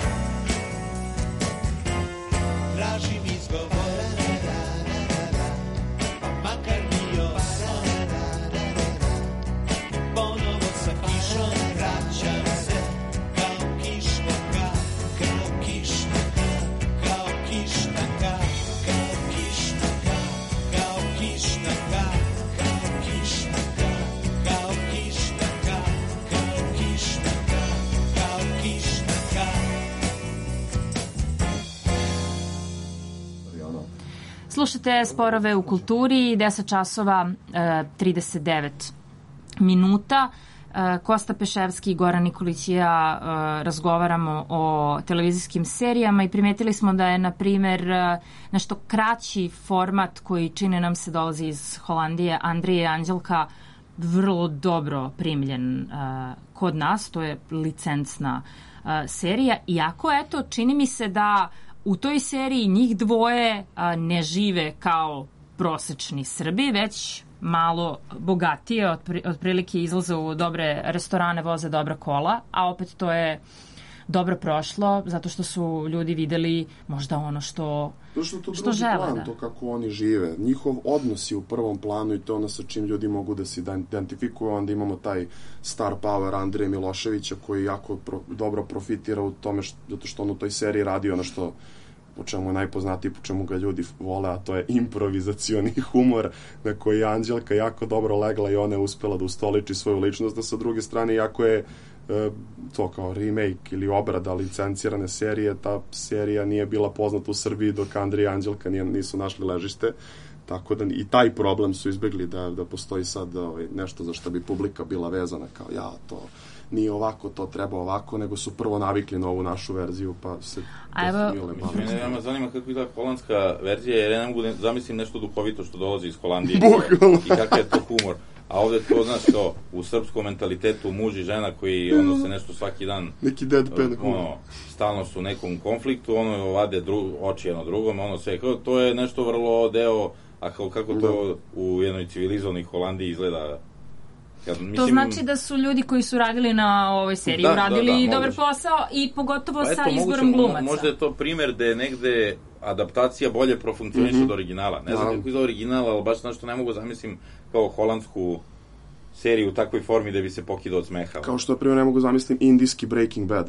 Tražim izgovore, pa makar bio son. Ponovo sa kišom vraćam se kao kišna kap, kao kišna kap, kao kišna kap, kao kišna kap, kao kišna kap, kao kišna kap, kao kišna kap. Slušate Sporove u kulturi, 10 časova 39 minuta. Kosta Peševski i Goran Nikolić i ja razgovaramo o televizijskim serijama i primetili smo da je, na primer, nešto kraći format koji, čini nam se, dolazi iz Holandije, Andrije i Anđelka, vrlo dobro primljen kod nas. To je licencna serija. Iako, eto, čini mi se da u toj seriji njih dvoje ne žive kao prosečni Srbi, već malo bogatije, otprilike izlaze u dobre restorane, voze dobra kola, a opet to je dobro prošlo, zato što su ljudi videli možda ono što žele. Plan, to kako oni žive. Njihov odnos je u prvom planu i to ono sa čim ljudi mogu da se identifikuju. Onda imamo taj star power Andreja Miloševića koji jako dobro profitira u tome zato što on u toj seriji radi ono što po čemu je najpoznatiji, po čemu ga ljudi vole, a to je improvizacioni humor na koji je Anđelka jako dobro legla i ona je uspela da ustoliči svoju ličnost, da sa druge strane, jako je to kao remake ili obrada licencirane serije, ta serija nije bila poznata u Srbiji dok Andrija i Anđelka nisu našli ležište, tako da i taj problem su izbegli da postoji sad nešto za što bi publika bila vezana kao to nije ovako, to treba ovako, nego su prvo navikli na ovu našu verziju, pa se smile malo. Mene zanima kako je ta holandska verzija, jer ja ne mogu zamislim nešto duhovito što dolazi iz Holandije i kakav je to humor. A ovde to, znaš, to, u srpskom mentalitetu muž i žena koji se nešto svaki dan neki deadpan stalno su u nekom konfliktu, vade oči jedno drugom, sve, to je nešto vrlo deo, a kako to u jednoj civilizovanoj Holandiji izgleda. To znači da su ljudi koji su radili na ovoj seriji uradili dobar posao i pogotovo sa izborom glumaca. Možda je to primer da je negde adaptacija bolje profunkcioniše od originala. Ne znam kako je za original, ali baš nešto ne mogu zamislim kao holandsku seriju u takvoj formi da bi se pokidao od smeha. Kao što primjer ne mogu zamislim indijski Breaking Bad.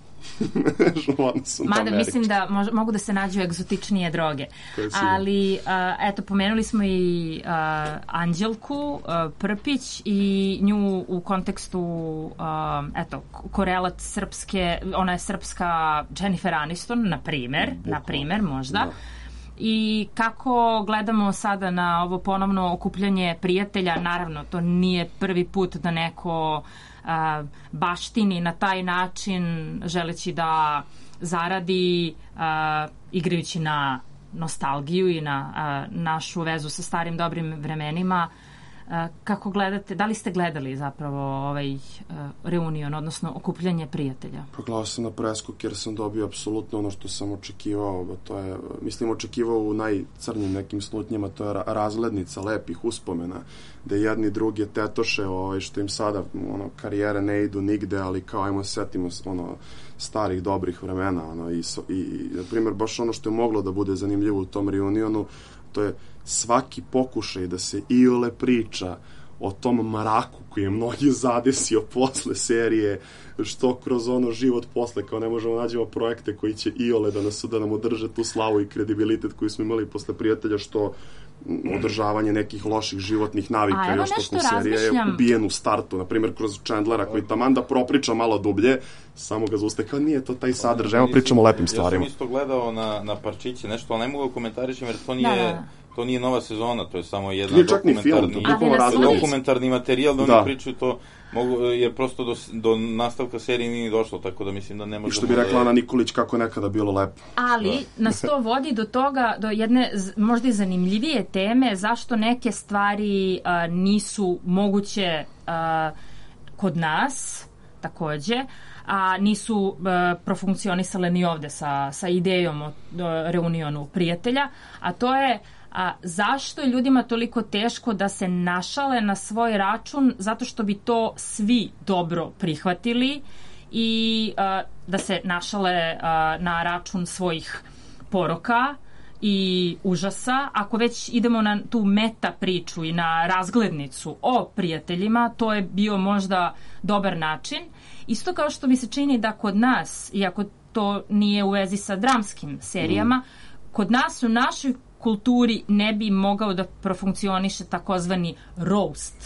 Mada mislim da mogu da se nađu egzotičnije droge. Ali, eto, pomenuli smo i Anđelku Prpić i nju u kontekstu, eto, korelat srpske, ona je srpska Jennifer Aniston, na primer, možda. Da. I kako gledamo sada na ovo ponovno okupljanje prijatelja, naravno, to nije prvi put da neko baštini na taj način, želeći da zaradi, igrajući na nostalgiju i na našu vezu sa starim dobrim vremenima. Kako gledate, da li ste gledali zapravo ovaj reunion, odnosno okupljanje prijatelja? Pa gledao sam na preskok jer sam dobio apsolutno ono što sam očekivao, to je, mislim, očekivao u najcrnjim nekim slutnjama, to je razglednica lepih uspomena, da jedni drugi tetoše, što im sada karijere ne idu nigde, ali kao ajmo setimo starih dobrih vremena, i na primjer baš ono što je moglo da bude zanimljivo u tom reunionu, to je svaki pokušaj da se iole priča o tom mraku koji je mnogi zadesio posle serije, što kroz život posle, kao ne možemo nađemo projekte koji će iole da nam održe tu slavu i kredibilitet koji smo imali posle prijatelja, što održavanje nekih loših životnih navika još tokom serije je ubijen u startu, na primjer kroz Chandlera koji taman da propriča malo dublje, samo ga zauste kao nije to taj sadržaj, pričamo o lepim stvarima. Ja sam isto gledao na parčiće nešto, ali ne mogu komentarišem jer to nije nova sezona, to je samo jedan dokumentarni materijal da oni pričaju to, jer prosto do nastavka serije nije došlo, tako da mislim da ne možemo... I što bi rekla Ana Nikolić, kako je nekada bilo lepo. Ali nas to vodi do toga, do jedne možda i zanimljivije teme, zašto neke stvari nisu moguće kod nas, takođe, a nisu profunkcionisale ni ovde sa idejom o reunionu prijatelja, a to je zašto je ljudima toliko teško da se našale na svoj račun, zato što bi to svi dobro prihvatili i da se našale na račun svojih poroka i užasa. Ako već idemo na tu meta priču i na razglednicu o prijateljima, to je bio možda dobar način. Isto kao što mi se čini da kod nas, iako to nije u vezi sa dramskim serijama, kod nas u našoj kulturi ne bi mogao da profunkcioniše takozvani roast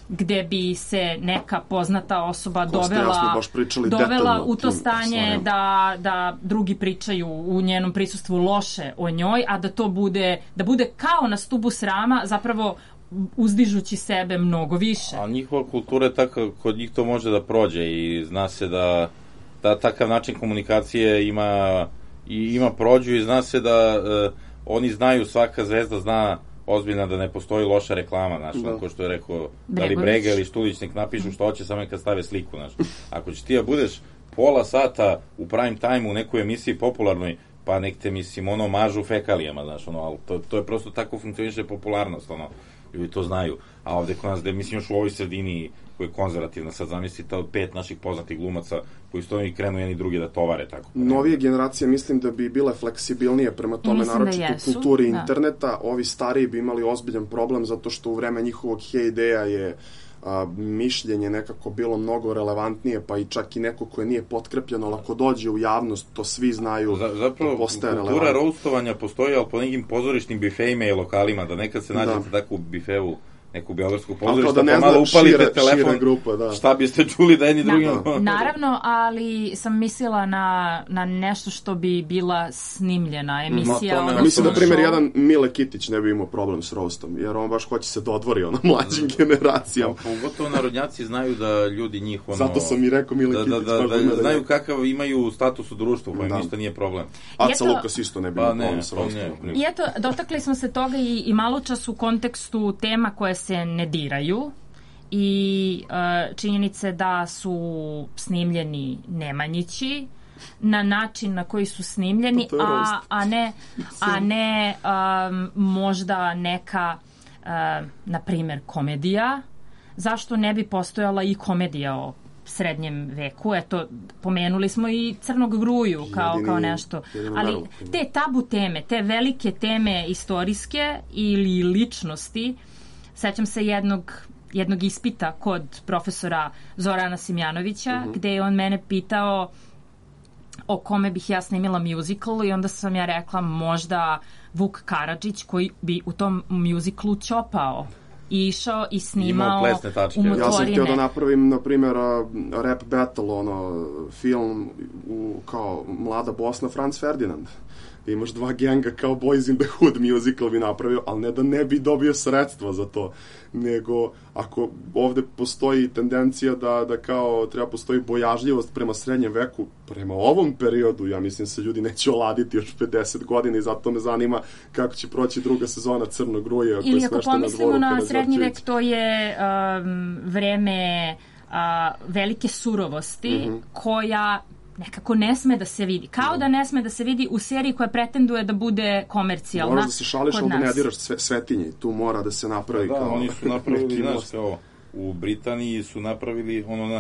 gde bi se neka poznata osoba dovela u to stanje da drugi pričaju u njenom prisustvu loše o njoj, a da bude kao na stubu srama, zapravo uzdižući sebe mnogo više. A njihova kultura je tako, kod njih to može da prođe i zna se da takav način komunikacije ima prođu i zna se da oni znaju, svaka zvezda zna ozbiljna da ne postoji loša reklama, znaš, ako što je rekao, da li Brega ili Štulić nek napišu što hoće, samo neka stave sliku, znaš. Ako će ti da budeš pola sata u prime time u nekoj emisiji popularnoj, pa nek te, mislim, mažu fekalijama, znaš, ali to je prosto tako funkcioniše popularnost, ljudi to znaju. A ovde kod nas, mislim, još u ovoj sredini koja je konzervativna, sad zamislite od 5 naših poznatih glumaca koji stoji i krenu jedni drugi da tovare, tako. Novije generacije mislim da bi bile fleksibilnije prema tome, naročito u kulturi interneta. Ovi stariji bi imali ozbiljan problem zato što u vreme njihovog hejdeja je mišljenje nekako bilo mnogo relevantnije, pa i čak i neko koje nije potkrepljeno, ali ako dođe u javnost, to svi znaju, zapravo, postaje relevantno. Kultura roastovanja postoji, ali po nekim pozorišnim bifejima i lokalima, da nekad se nađete tako u bifeu neku beogradsku pozorišta, pa malo upalite telefon, grupa, šta biste čuli da jedni drugim... Naravno, ali sam mislila na nešto što bi bila snimljena emisija. Mislim, na primjer, jedan Mile Kitić ne bi imao problem s roastom, jer on baš hoće se dodvori mlađim generacijama. Pogotovo narodnjaci znaju da ljudi njih... Zato sam i rekao Mile Kitić. Da znaju kakav imaju status u društvu, pa im ništa nije problem. Aca Lukas isto ne bi imao problem s roastom. I eto, dotakli smo se toga i malo čas u kontekstu tema koje se ne diraju i činjenice da su snimljeni Nemanjići na način na koji su snimljeni, a ne možda neka na primjer komedija. Zašto ne bi postojala i komedija o srednjem veku? Eto, pomenuli smo i Crnog Gruju kao nešto. Ali te tabu teme, te velike teme istorijske ili ličnosti, sećam se jednog ispita kod profesora Zorana Simjanovića, gde je on mene pitao o kome bih ja snimila musical i onda sam ja rekla možda Vuk Karadžić koji bi u tom musiclu ćopao i išao i snimao umotvorine. Ja sam htio da napravim, na primjer, rap battle, film kao Mlada Bosna, Franz Ferdinand. Imaš 2 genga kao Boys in the Hood musical bi napravio, ali ne da ne bi dobio sredstva za to, nego ako ovde postoji tendencija da kao treba postoji bojažljivost prema srednjem veku, prema ovom periodu, ja mislim se ljudi neće oladiti još 50 godina i zato me zanima kako će proći druga sezona Crnog Gruja. Ili ako pomislimo na srednji vek, to je vreme velike surovosti koja nekako ne sme da se vidi. Kao da ne sme da se vidi u seriji koja pretenduje da bude komercijalna. Moraš da se šališ, ali da ne diraš Svetinje. Tu mora da se napravi kao... oni su napravili, znaš, kao u Britaniji su napravili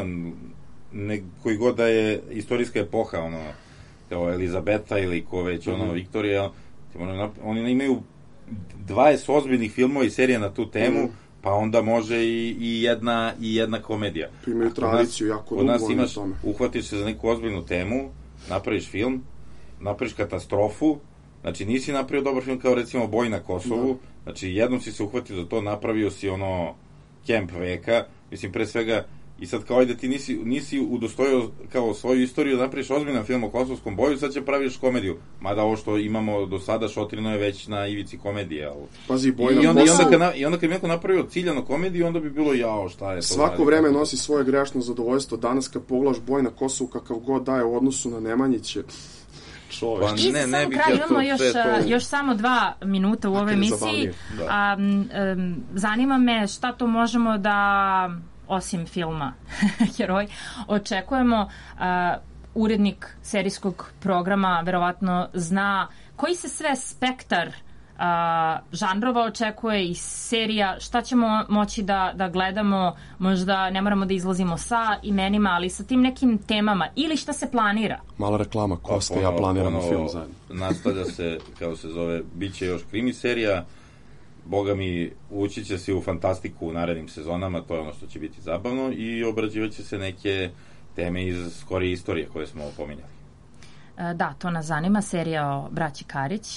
koji god da je istorijska epoha, kao Elizabeta ili ko već, Viktorija, oni imaju 20 ozbiljnih filmova i serija na tu temu, pa onda može i jedna komedija. Imaju tradiciju jako dugo. Kod nas imaš, uhvatiš se za neku ozbiljnu temu, napraviš film, napraviš katastrofu, znači nisi napravio dobar film kao recimo Boj na Kosovu, znači jednom si se uhvatio za to, napravio si Kemp veka, mislim pre svega, i sad kao da ti nisi udostojio kao svoju istoriju da napraviš ozbiljan film o kosovskom boju, sad će praviš komediju. Mada ovo što imamo do sada, Šotrino je već na ivici komedije. Pazi, I onda kad bi neko napravio ciljanu komediju, onda bi bilo šta je to. Svako vreme nosi svoje grešno zadovoljstvo. Danas kad pogledaš Boj na Kosovu kakav god daje u odnosu na Nemanjiće, I za sam kraj imamo još samo 2 minuta u ovoj emisiji. Zanima me šta to možemo da, osim filma Heroj, očekujemo. Urednik serijskog programa verovatno zna koji se sve spektar žanrova očekuje iz serija, šta ćemo moći da gledamo, možda ne moramo da izlazimo sa imenima, ali sa tim nekim temama, ili šta se planira. Mala reklama, Kosta, ja planiramo film zajedno. Nastavlja se, kao se zove, bit će još krimi serija, boga mi, ući će se u fantastiku u narednim sezonama, to je ono što će biti zabavno, i obrađivaće se neke teme iz skorije istorije koje smo pominjali. Da, to nas zanima, serija o braći Karić.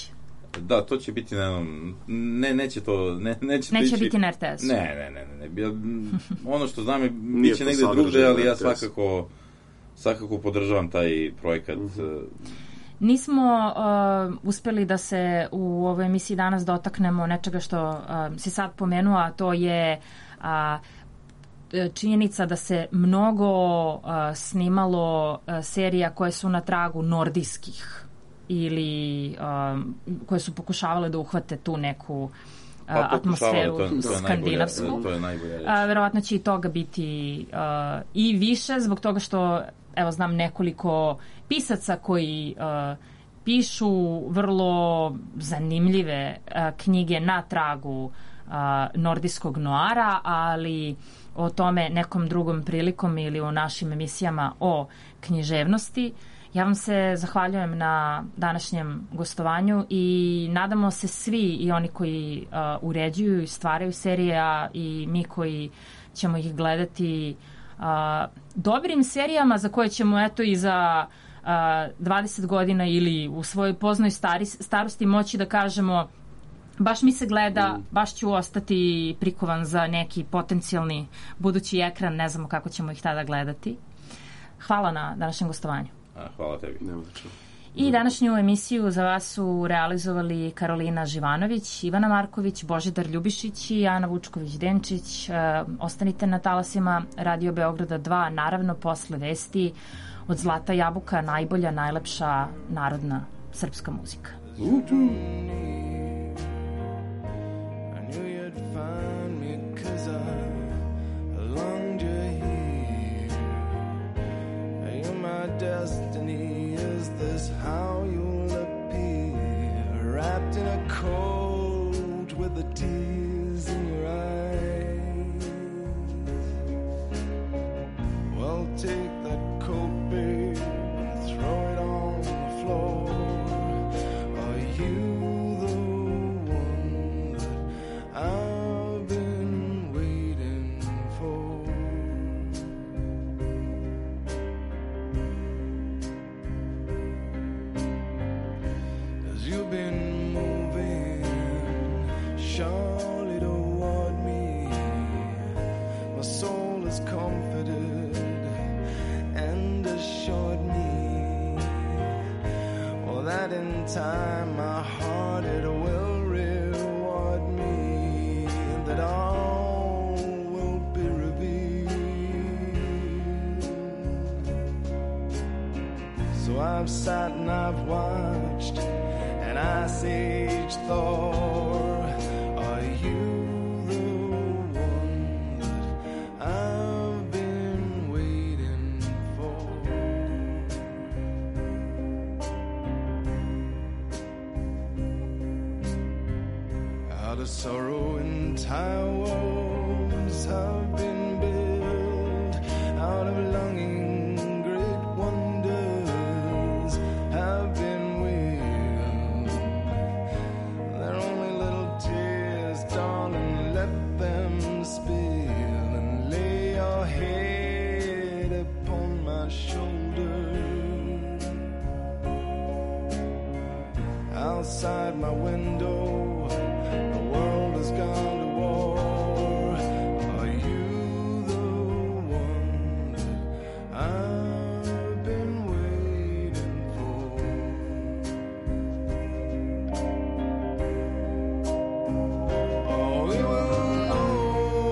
Da, to će biti neće to neće biti na RTS-u. Ne. Ono što znam je biće negde drugde, ali ja svakako podržavam taj projekat. Nismo uspeli da se u ovoj emisiji danas dotaknemo nečega što si sad pomenuo, a to je činjenica da se mnogo snimalo serija koje su na tragu nordijskih ili koje su pokušavale da uhvate tu neku atmosferu skandinavsku. To je najbolje reći. Verovatno će i toga biti i više, zbog toga što evo znam nekoliko pisaca koji pišu vrlo zanimljive knjige na tragu nordijskog noara, ali o tome nekom drugom prilikom ili u našim emisijama o književnosti. Ja vam se zahvaljujem na današnjem gostovanju i nadamo se svi, i oni koji uređuju i stvaraju serije, a i mi koji ćemo ih gledati, dobrim serijama za koje ćemo eto i za 20 godina ili u svojoj poznoj starosti moći da kažemo baš mi se gleda, baš ću ostati prikovan za neki potencijalni budući ekran, ne znamo kako ćemo ih tada gledati. Hvala na današnjem gostovanju. Hvala tebi. I današnju emisiju za vas su realizovali Karolina Živanović, Ivana Marković, Božidar Ljubišić i Ana Vučković-Denčić. Ostanite na talasima Radio Beograda 2, naravno posle vesti. Od Zlata jabuka najbolja, najlepša narodna srpska muzika. Destiny, is this how you'll appear, wrapped in a coat with the tears in your eyes? Well, take that coat, babe, and throw it on the floor. Are you the one that I've been waiting for? You've been moving surely toward me. My soul is comforted and assured me, well, that in time my heart it will reward me, that all will be revealed. So I've sat and I've watched and Ice Age Thor, are you the one that I've been waiting for? Out of sorrow entire worlds have been built, out of longing great wonders have been. Outside my window, the world has gone to war. Are you the one that I've been waiting for? Oh, we will know,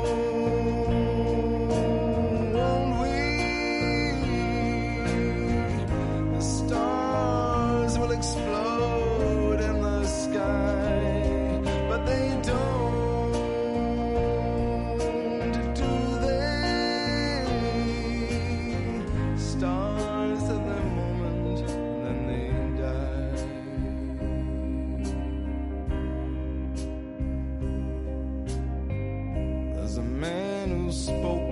won't we? The stars will explode in the sky, but they don't, do they? Stars at the moment, then they die. There's a man who spoke